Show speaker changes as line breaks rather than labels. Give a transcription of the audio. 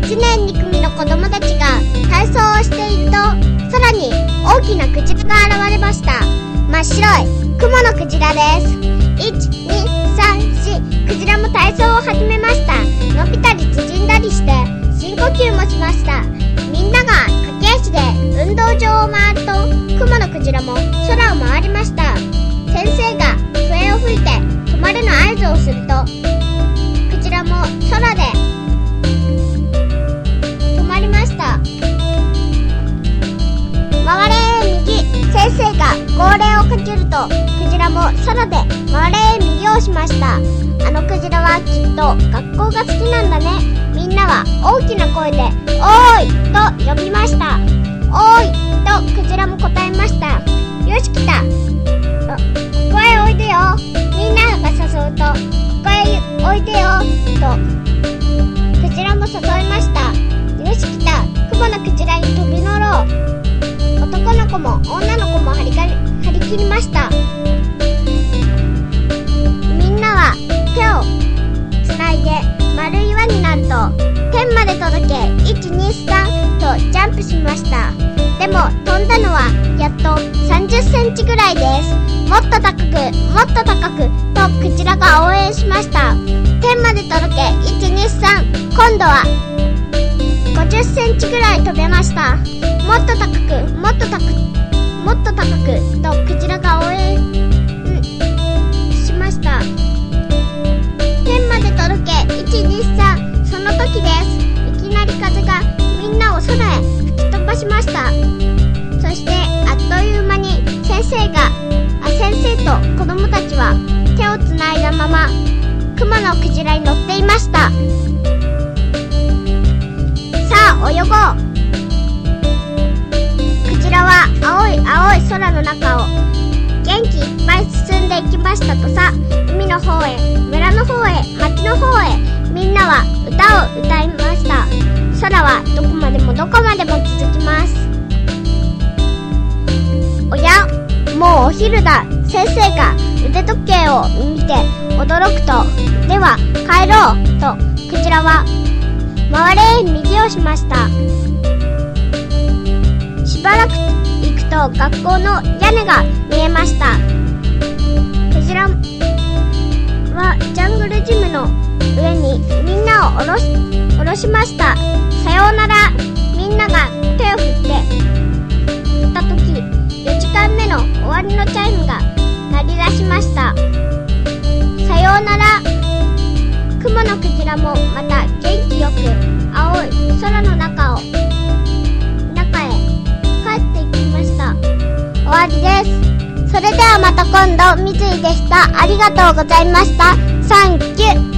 1年2組の子供たちが体操をしていると、空に大きなクジラが現れました。真っ白い雲のクジラです。1、2、3、4、クジラも体操を始めました。伸びたり縮んだりして深呼吸もしました。みんなが駆け足で運動場を回ると、雲のクジラも空を回りました。先生が笛を吹いて止まれの合図をすると、クジラも空で止まりました。回れ右、先生が号令をかけると、クジラも空で回れ右をしました。あのクジラはきっと学校が好きなんだね。みんなは大きな声でおーいと呼びました。おーいとクジラも答えました。よし来た、ここへおいでよ。みんなが誘うと、ここへおいでよとクジラも誘いました。よし来た、雲のクジラに飛び乗ろう。男の子も女の子も張り切りました。みんなは手をつないで丸い輪になると、天まで届け 1,2,3 とジャンプしました。でも飛んだのはやっと30センチぐらいです。もっと高くもっと高くとクジラが応援しました。天まで届け 1,2,3、 今度は50センチぐらい飛べました。もっと高くもっと高くもっと高くとクジラが応援しました。天まで届け 1,2,3、 その時です。いきなり風がみんなを空へ吹き飛ばしました。そしてあっという間に先生と子供たちは手をつないだまま雲のクジラに乗っていました。さあ泳ごう。クジラは青い空の中を元気いっぱい進んでいきましたとさ。海の方へ、村の方へ、町の方へ、みんなは歌を歌いました。空はどこまでもどこまでも続きます。おや、もうお昼だ。先生が腕時計を見て驚くと、では帰ろうとクジラは回れ右をしました。しばらく行くと学校の屋根が見えました。クジラはジャングルジムの上にみんなを下ろしました。さようなら。みんなが手を振った時、4時間目の終わりのチャイムが鳴り出しました。さようなら。雲のクジラもまた元気よく青い空の中へ帰っていきました。終わりです。それではまた今度。三井でした。ありがとうございました。サンキュー。